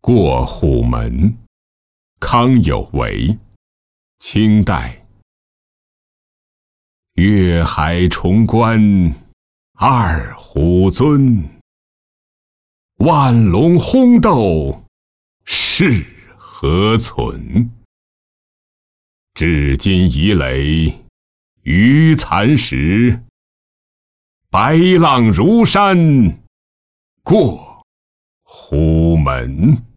过虎门，康有为，清代。月海重关二虎尊，万龙轰斗是何存？至今遗垒余残时，白浪如山过虎门。